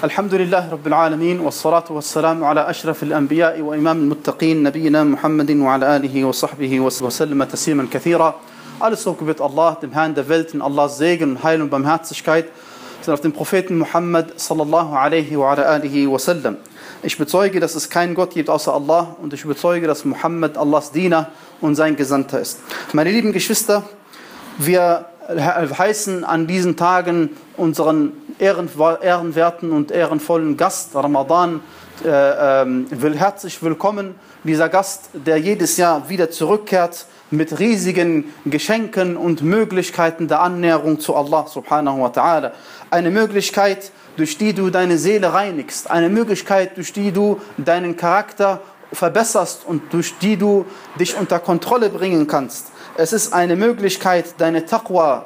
الحمد لله رب العالمين والصلاة والسلام على أشرف الأنبياء وإمام المتقين نبينا محمد وعلى آله وصحبه وسلم تسليما كثيرا. Alles Lob gebührt Allah, dem Herrn der Welt, und Allahs Segen und Heil und Barmherzigkeit sind auf den Propheten Muhammad sallallahu alaihi wa ala alihi wa sallam. Ich bezeuge, dass es keinen Gott gibt außer Allah, und ich bezeuge, dass Muhammad Allahs Diener und sein Gesandter ist. Meine lieben Geschwister, wir heißen an diesen Tagen unseren ehrenwerten und ehrenvollen Gast Ramadan herzlich willkommen. Dieser Gast, der jedes Jahr wieder zurückkehrt mit riesigen Geschenken und Möglichkeiten der Annäherung zu Allah subhanahu wa ta'ala. Eine Möglichkeit, durch die du deine Seele reinigst. Eine Möglichkeit, durch die du deinen Charakter verbesserst und durch die du dich unter Kontrolle bringen kannst. Es ist eine Möglichkeit, deine Taqwa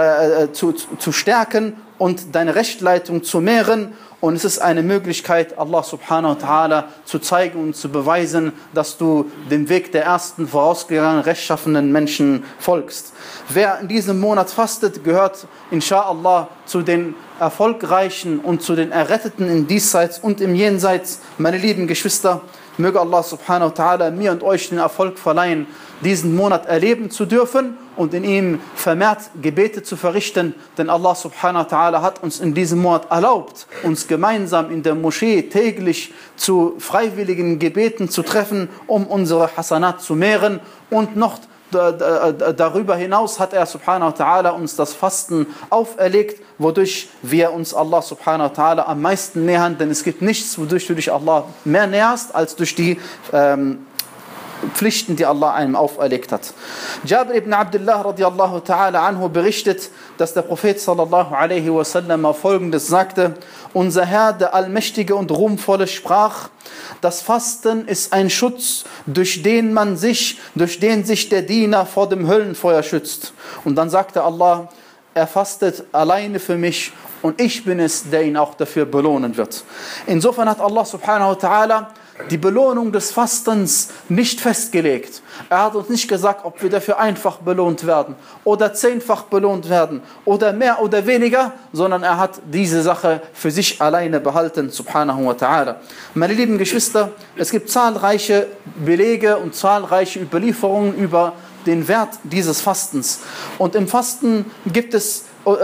zu stärken und deine Rechtleitung zu mehren. Und es ist eine Möglichkeit, Allah subhanahu wa ta'ala zu zeigen und zu beweisen, dass du dem Weg der ersten vorausgegangenen rechtschaffenen Menschen folgst. Wer in diesem Monat fastet, gehört inshallah zu den Erfolgreichen und zu den Erretteten im Diesseits und im Jenseits. Meine lieben Geschwister, möge Allah subhanahu wa ta'ala mir und euch den Erfolg verleihen, diesen Monat erleben zu dürfen und in ihm vermehrt Gebete zu verrichten, denn Allah subhanahu wa ta'ala hat uns in diesem Monat erlaubt, uns gemeinsam in der Moschee täglich zu freiwilligen Gebeten zu treffen, um unsere Hasanat zu mehren, und noch darüber hinaus hat er subhanahu wa ta'ala uns das Fasten auferlegt, wodurch wir uns Allah subhanahu wa ta'ala am meisten nähern, denn es gibt nichts, wodurch du dich Allah mehr näherst, als durch die Pflichten, die Allah einem auferlegt hat. Jabir ibn Abdullah radiallahu ta'ala anhu berichtet, dass der Prophet sallallahu alaihi wasallam folgendes sagte: Unser Herr, der Allmächtige und Ruhmvolle, sprach: Das Fasten ist ein Schutz, durch den sich der Diener vor dem Höllenfeuer schützt. Und dann sagte Allah: Er fastet alleine für mich, und ich bin es, der ihn auch dafür belohnen wird. Insofern hat Allah subhanahu wa ta'ala die Belohnung des Fastens nicht festgelegt. Er hat uns nicht gesagt, ob wir dafür einfach belohnt werden oder 10-fach belohnt werden oder mehr oder weniger, sondern er hat diese Sache für sich alleine behalten, subhanahu wa ta'ala. Meine lieben Geschwister, es gibt zahlreiche Belege und zahlreiche Überlieferungen über den Wert dieses Fastens. Und im Fasten gibt es,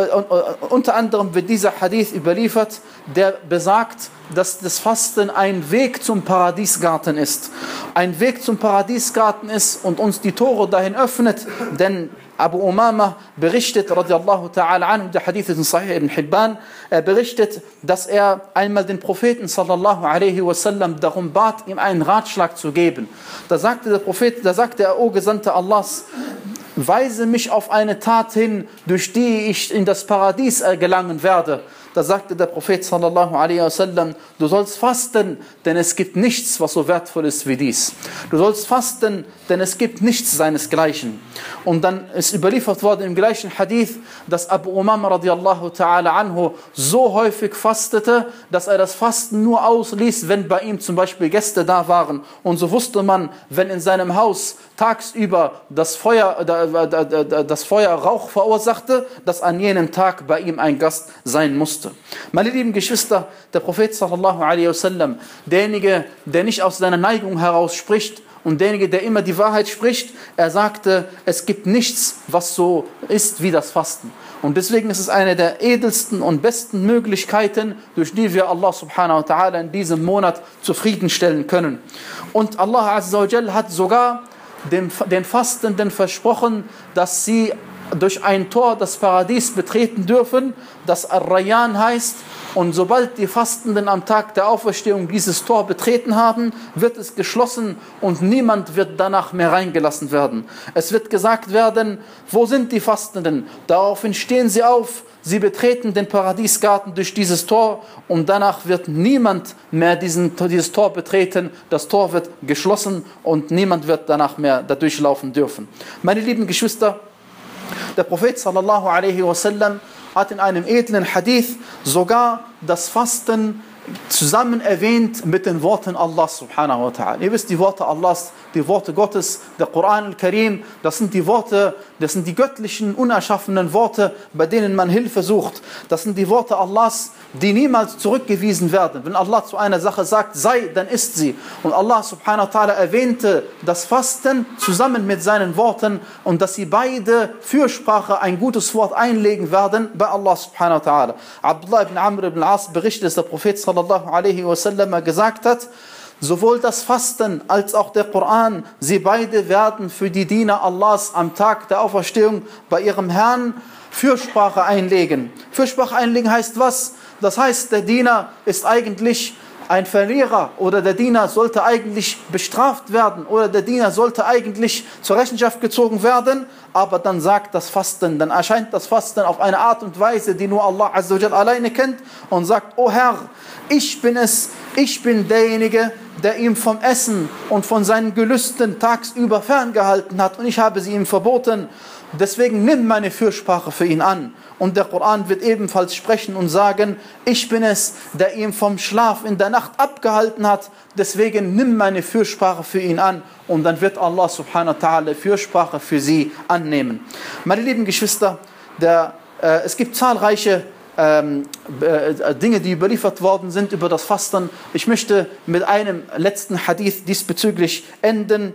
unter anderem wird dieser Hadith überliefert, der besagt, dass das Fasten ein Weg zum Paradiesgarten ist. Ein Weg zum Paradiesgarten ist und uns die Tore dahin öffnet, denn Abu Umama berichtet, radiallahu ta'ala anhu, der Hadith ist in Sahih ibn Hibban, er berichtet, dass er einmal den Propheten sallallahu alaihi wasallam darum bat, ihm einen Ratschlag zu geben. Da sagte der Prophet, O Gesandter Allahs, weise mich auf eine Tat hin, durch die ich in das Paradies gelangen werde. Da sagte der Prophet sallallahu alaihi wasallam: Du sollst fasten, denn es gibt nichts, was so wertvoll ist wie dies. Du sollst fasten, denn es gibt nichts seinesgleichen. Und dann ist überliefert worden im gleichen Hadith, dass Abu Umama radiallahu ta'ala anhu so häufig fastete, dass er das Fasten nur ausließ, wenn bei ihm zum Beispiel Gäste da waren. Und so wusste man, wenn in seinem Haus tagsüber das Feuer Rauch verursachte, dass an jenem Tag bei ihm ein Gast sein musste. Meine lieben Geschwister, der Prophet sallallahu alaihi wasallam, derjenige, der nicht aus seiner Neigung heraus spricht und derjenige, der immer die Wahrheit spricht, er sagte, es gibt nichts, was so ist wie das Fasten. Und deswegen ist es eine der edelsten und besten Möglichkeiten, durch die wir Allah subhanahu wa ta'ala in diesem Monat zufriedenstellen können. Und Allah azza wa jalla hat sogar den Fastenden versprochen, dass sie durch ein Tor das Paradies betreten dürfen, das Ar-Rayyan heißt. Und sobald die Fastenden am Tag der Auferstehung dieses Tor betreten haben, wird es geschlossen und niemand wird danach mehr reingelassen werden. Es wird gesagt werden: Wo sind die Fastenden? Daraufhin stehen sie auf, sie betreten den Paradiesgarten durch dieses Tor, und danach wird niemand mehr dieses Tor betreten. Das Tor wird geschlossen und niemand wird danach mehr da durchlaufen dürfen. Meine lieben Geschwister, der Prophet sallallahu alaihi wasallam hat in einem edlen Hadith sogar das Fasten zusammen erwähnt mit den Worten Allah subhanahu wa ta'ala. Ihr wisst, die Worte Allahs, die Worte Gottes, der Koran al-Karim, das sind die Worte, das sind die göttlichen, unerschaffenen Worte, bei denen man Hilfe sucht. Das sind die Worte Allahs, die niemals zurückgewiesen werden. Wenn Allah zu einer Sache sagt, sei, dann ist sie. Und Allah subhanahu wa ta'ala erwähnte das Fasten zusammen mit seinen Worten und dass sie beide Fürsprache ein gutes Wort einlegen werden bei Allah subhanahu wa ta'ala. Abdullah ibn Amr ibn al-As berichtet, dass der Prophet sallallahu alaihi wasallam gesagt hat, sowohl das Fasten als auch der Koran, sie beide werden für die Diener Allahs am Tag der Auferstehung bei ihrem Herrn Fürsprache einlegen. Fürsprache einlegen heißt was? Das heißt, der Diener ist eigentlich ein Verlierer oder der Diener sollte eigentlich bestraft werden oder der Diener sollte eigentlich zur Rechenschaft gezogen werden, aber dann sagt das Fasten, dann erscheint das Fasten auf eine Art und Weise, die nur Allah Azza wa Jalla alleine kennt und sagt, oh Herr, ich bin derjenige, der ihm vom Essen und von seinen Gelüsten tagsüber ferngehalten hat und ich habe sie ihm verboten. Deswegen nimm meine Fürsprache für ihn an. Und der Koran wird ebenfalls sprechen und sagen, ich bin es, der ihn vom Schlaf in der Nacht abgehalten hat. Deswegen nimm meine Fürsprache für ihn an. Und dann wird Allah subhanahu wa ta'ala Fürsprache für sie annehmen. Meine lieben Geschwister, es gibt zahlreiche Dinge, die überliefert worden sind über das Fasten. Ich möchte mit einem letzten Hadith diesbezüglich enden,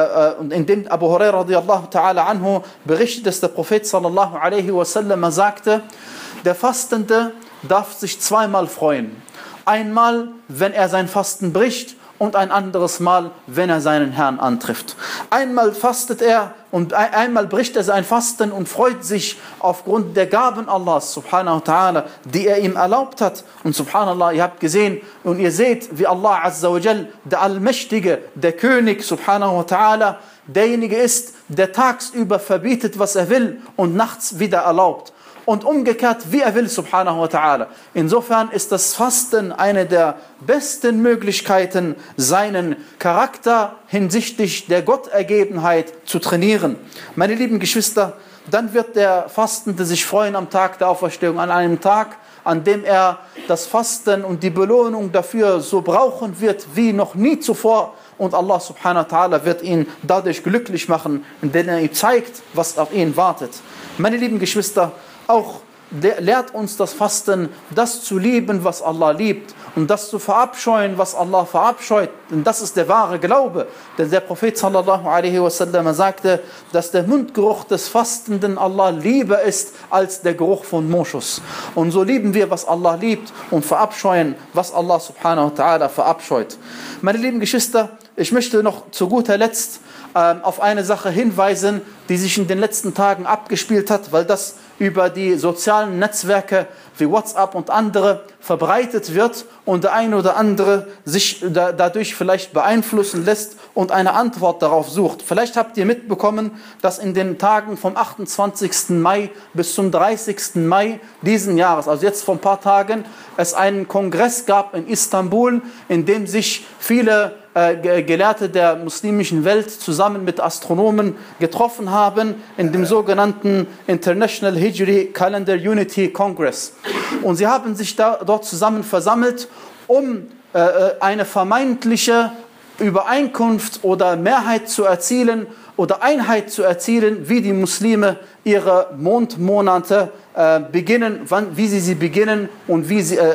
in dem Abu Hurairah radiyallahu ta'ala anhu berichtet, dass der Prophet sallallahu alaihi wasallam sagte, der Fastende darf sich zweimal freuen. Einmal, wenn er sein Fasten bricht und ein anderes Mal, wenn er seinen Herrn antrifft. Einmal fastet er und einmal bricht er sein Fasten und freut sich aufgrund der Gaben Allahs, subhanahu wa ta'ala, die er ihm erlaubt hat. Und subhanallah, ihr habt gesehen und ihr seht, wie Allah Azza wa Jal, der Allmächtige, der König, subhanahu wa ta'ala, derjenige ist, der tagsüber verbietet, was er will und nachts wieder erlaubt. Und umgekehrt, wie er will, subhanahu wa ta'ala. Insofern ist das Fasten eine der besten Möglichkeiten, seinen Charakter hinsichtlich der Gottergebenheit zu trainieren. Meine lieben Geschwister, dann wird der Fastende sich freuen am Tag der Auferstehung, an einem Tag, an dem er das Fasten und die Belohnung dafür so brauchen wird, wie noch nie zuvor. Und Allah subhanahu wa ta'ala wird ihn dadurch glücklich machen, indem er ihm zeigt, was auf ihn wartet. Meine lieben Geschwister, auch lehrt uns das Fasten, das zu lieben, was Allah liebt und das zu verabscheuen, was Allah verabscheut. Denn das ist der wahre Glaube. Denn der Prophet sallallahu alaihi wasallam sagte, dass der Mundgeruch des Fastenden Allah lieber ist als der Geruch von Moschus. Und so lieben wir, was Allah liebt und verabscheuen, was Allah subhanahu wa ta'ala verabscheut. Meine lieben Geschwister, ich möchte noch zu guter Letzt auf eine Sache hinweisen, die sich in den letzten Tagen abgespielt hat, weil das über die sozialen Netzwerke wie WhatsApp und andere verbreitet wird und der eine oder andere sich dadurch vielleicht beeinflussen lässt und eine Antwort darauf sucht. Vielleicht habt ihr mitbekommen, dass in den Tagen vom 28. Mai bis zum 30. Mai diesen Jahres, also jetzt vor ein paar Tagen, es einen Kongress gab in Istanbul, in dem sich viele Gelehrte der muslimischen Welt zusammen mit Astronomen getroffen haben in dem sogenannten International Hijri Calendar Unity Congress. Und sie haben sich dort zusammen versammelt, um eine vermeintliche Übereinkunft oder Mehrheit zu erzielen oder Einheit zu erzielen, wie die Muslime ihre Mondmonate beginnen, wie sie beginnen und wie sie,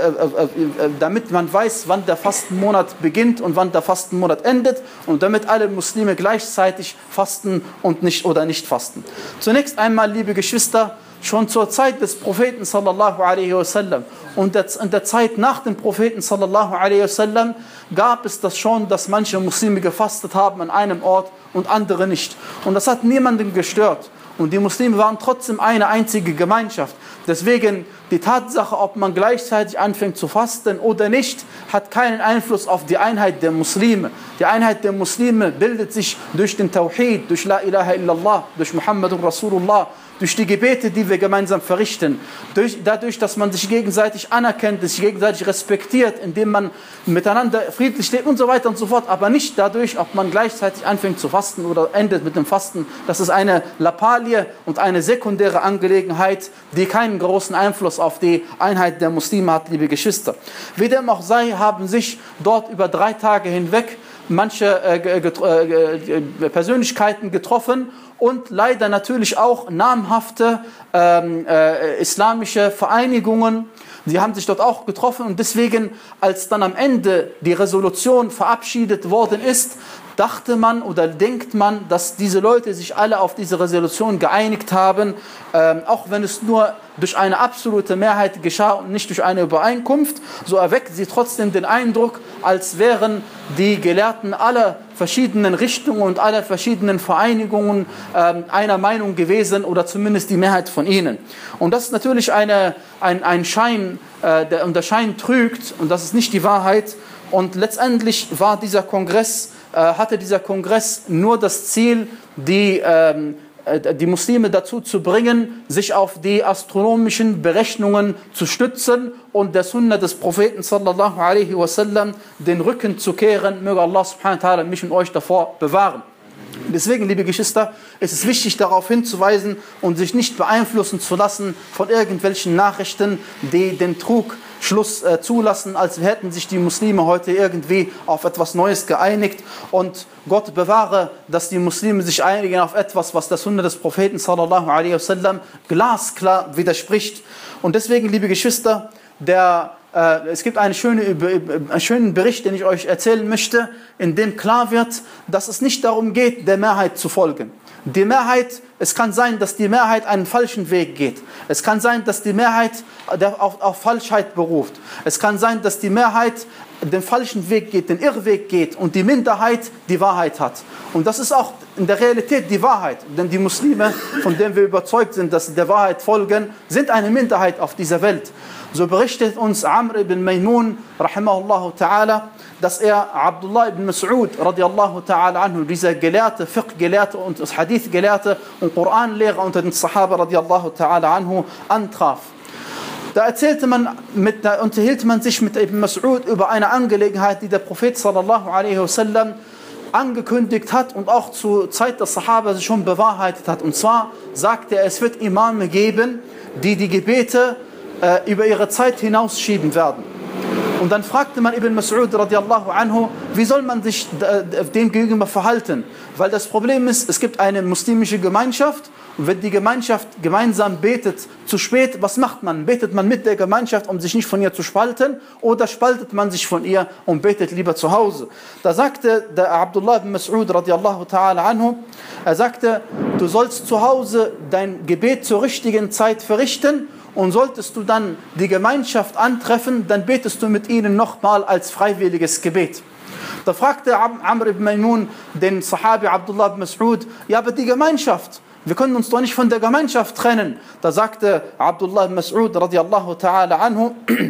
damit man weiß, wann der Fastenmonat beginnt und wann der Fastenmonat endet und damit alle Muslime gleichzeitig fasten und nicht fasten. Zunächst einmal, liebe Geschwister, schon zur Zeit des Propheten sallallahu alaihi wasallam und in der Zeit nach dem Propheten sallallahu alaihi wasallam gab es das schon, dass manche Muslime gefastet haben an einem Ort und andere nicht. Und das hat niemanden gestört. Und die Muslime waren trotzdem eine einzige Gemeinschaft. Deswegen die Tatsache, ob man gleichzeitig anfängt zu fasten oder nicht, hat keinen Einfluss auf die Einheit der Muslime. Die Einheit der Muslime bildet sich durch den Tawhid, durch La ilaha illallah, durch Muhammadun Rasulullah, durch die Gebete, die wir gemeinsam verrichten, dadurch, dass man sich gegenseitig anerkennt, sich gegenseitig respektiert, indem man miteinander friedlich lebt und so weiter und so fort, aber nicht dadurch, ob man gleichzeitig anfängt zu fasten oder endet mit dem Fasten. Das ist eine Lappalie und eine sekundäre Angelegenheit, die keinen großen Einfluss auf die Einheit der Muslime hat, liebe Geschwister. Wie dem auch sei, haben sich dort über 3 Tage hinweg manche Persönlichkeiten getroffen und leider natürlich auch namhafte islamische Vereinigungen. Sie haben sich dort auch getroffen und deswegen, als dann am Ende die Resolution verabschiedet worden ist, dachte man oder denkt man, dass diese Leute sich alle auf diese Resolution geeinigt haben, auch wenn es nur durch eine absolute Mehrheit geschah und nicht durch eine Übereinkunft, so erweckt sie trotzdem den Eindruck, als wären die Gelehrten aller verschiedenen Richtungen und aller verschiedenen Vereinigungen einer Meinung gewesen oder zumindest die Mehrheit von ihnen. Und das ist natürlich ein Schein, der Schein trügt und das ist nicht die Wahrheit. Und letztendlich hatte dieser Kongress nur das Ziel, die Muslime dazu zu bringen, sich auf die astronomischen Berechnungen zu stützen und der Sunna des Propheten sallallahu alaihi wasallam den Rücken zu kehren. Möge Allah subhanahu wa ta'ala mich und euch davor bewahren. Deswegen, liebe Geschwister, ist es wichtig, darauf hinzuweisen und sich nicht beeinflussen zu lassen von irgendwelchen Nachrichten, die den Trugschluss zulassen, als hätten sich die Muslime heute irgendwie auf etwas Neues geeinigt. Und Gott bewahre, dass die Muslime sich einigen auf etwas, was der Sunna des Propheten sallallahu alaihi wasallam glasklar widerspricht. Und deswegen, liebe Geschwister, es gibt einen schönen Bericht, den ich euch erzählen möchte, in dem klar wird, dass es nicht darum geht, der Mehrheit zu folgen. Die Mehrheit, es kann sein, dass die Mehrheit einen falschen Weg geht. Es kann sein, dass die Mehrheit auf Falschheit beruft. Es kann sein, dass die Mehrheit den falschen Weg geht, den Irrweg geht und die Minderheit die Wahrheit hat. Und das ist auch in der Realität die Wahrheit. Denn die Muslime, von denen wir überzeugt sind, dass sie der Wahrheit folgen, sind eine Minderheit auf dieser Welt. So berichtet uns Amr ibn Maymun, rahimahullah ta'ala, dass er Abdullah ibn Mas'ud, radiallahu ta'ala anhu, dieser Gelehrte, Fiqh-Gelehrte und Hadith-Gelehrte und Koranlehrer unter den Sahaba, radiallahu ta'ala anhu, antraf. Da unterhielt man sich mit Ibn Mas'ud über eine Angelegenheit, die der Prophet sallallahu alaihi wasallam angekündigt hat und auch zur Zeit der Sahaba sich schon bewahrheitet hat. Und zwar sagte er, es wird Imame geben, die die Gebete über ihre Zeit hinausschieben werden. Und dann fragte man Ibn Mas'ud radiallahu anhu, wie soll man sich dem gegenüber verhalten? Weil das Problem ist, es gibt eine muslimische Gemeinschaft und wenn die Gemeinschaft gemeinsam betet zu spät, was macht man? Betet man mit der Gemeinschaft, um sich nicht von ihr zu spalten, oder spaltet man sich von ihr und betet lieber zu Hause? Da sagte der Abdullah ibn Mas'ud radiallahu ta'ala anhu, er sagte, du sollst zu Hause dein Gebet zur richtigen Zeit verrichten und solltest du dann die Gemeinschaft antreffen, dann betest du mit ihnen nochmal als freiwilliges Gebet. Da fragte Amr ibn Maymun den Sahabi Abdullah ibn Mas'ud, ja, aber die Gemeinschaft, wir können uns doch nicht von der Gemeinschaft trennen. Da sagte Abdullah ibn Mas'ud radiallahu ta'ala anhu,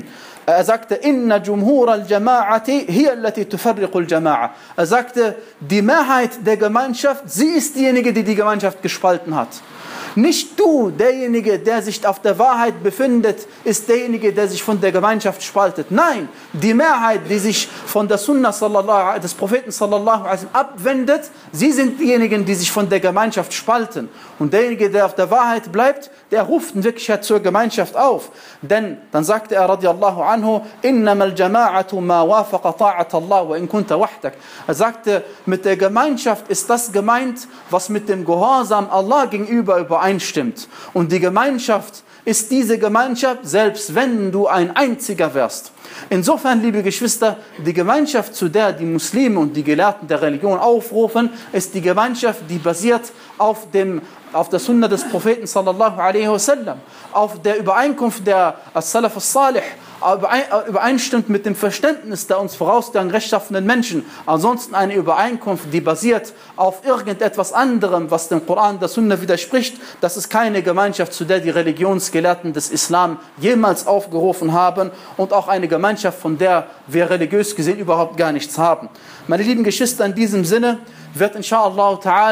er sagte, inna jumhur al-jama'ati hiya allati tufarriqu al-jama'a. Er sagte, die Mehrheit der Gemeinschaft, sie ist diejenige, die die Gemeinschaft gespalten hat. Nicht du, derjenige, der sich auf der Wahrheit befindet, ist derjenige, der sich von der Gemeinschaft spaltet. Nein, die Mehrheit, die sich von der Sunna des Propheten sallallahu alaihi wasallam abwendet, sie sind diejenigen, die sich von der Gemeinschaft spalten. Und derjenige, der auf der Wahrheit bleibt, der ruft in Wirklichkeit zur Gemeinschaft auf. Denn dann sagte er radiallahu anhu, innama al-jama'atu ma wafaqa ta'at Allah wa in kunta wahdak. Er sagte, mit der Gemeinschaft ist das gemeint, was mit dem Gehorsam Allah gegenüber übereinstimmt. Und die Gemeinschaft ist diese Gemeinschaft, selbst wenn du ein Einziger wärst. Insofern, liebe Geschwister, die Gemeinschaft, zu der die Muslime und die Gelehrten der Religion aufrufen, ist die Gemeinschaft, die basiert auf der Sunna des Propheten sallallahu alaihi wasallam, auf der Übereinkunft der As-Salaf as-Salih, übereinstimmt mit dem Verständnis der uns vorausgegangenen rechtschaffenen Menschen. Ansonsten eine Übereinkunft, die basiert auf irgendetwas anderem, was dem Koran, der Sunna widerspricht, das ist keine Gemeinschaft, zu der die Religionsgelehrten des Islam jemals aufgerufen haben und auch eine Gemeinschaft, von der wir religiös gesehen überhaupt gar nichts haben. Meine lieben Geschwister, in diesem Sinne wird inshallah ta'ala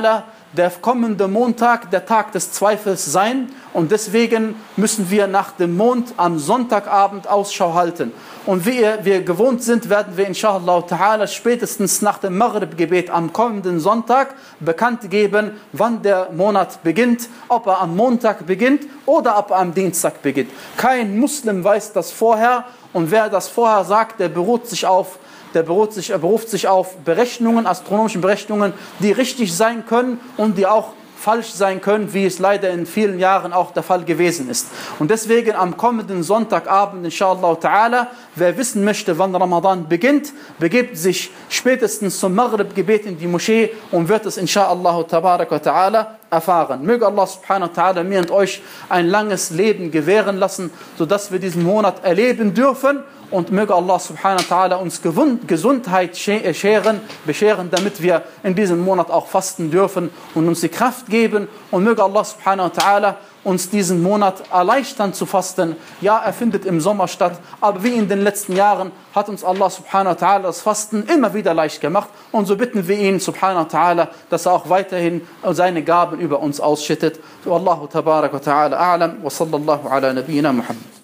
der kommende Montag der Tag des Zweifels sein und deswegen müssen wir nach dem Mond am Sonntagabend Ausschau halten. Und wie wir gewohnt sind, werden wir inshallah ta'ala spätestens nach dem Maghrib-Gebet am kommenden Sonntag bekannt geben, wann der Monat beginnt, ob er am Montag beginnt oder ob er am Dienstag beginnt. Kein Muslim weiß das vorher und wer das vorher sagt, der beruft sich auf Berechnungen, astronomischen Berechnungen, die richtig sein können und die auch falsch sein können, wie es leider in vielen Jahren auch der Fall gewesen ist. Und deswegen am kommenden Sonntagabend, inshallah ta'ala, wer wissen möchte, wann Ramadan beginnt, begibt sich spätestens zum Maghrib-Gebet in die Moschee und wird es inshallah ta'ala erfahren. Möge Allah subhanahu wa ta'ala mir und euch ein langes Leben gewähren lassen, sodass wir diesen Monat erleben dürfen. Und möge Allah subhanahu wa ta'ala uns Gesundheit bescheren, damit wir in diesem Monat auch fasten dürfen und uns die Kraft geben. Und möge Allah subhanahu wa ta'ala uns diesen Monat erleichtern zu fasten. Ja, er findet im Sommer statt, aber wie in den letzten Jahren hat uns Allah subhanahu wa ta'ala das Fasten immer wieder leicht gemacht. Und so bitten wir ihn subhanahu wa ta'ala, dass er auch weiterhin seine Gaben über uns ausschüttet. Wallahu tabarak wa ta'ala a'lam wa sallallahu ala nabiyyina Muhammad.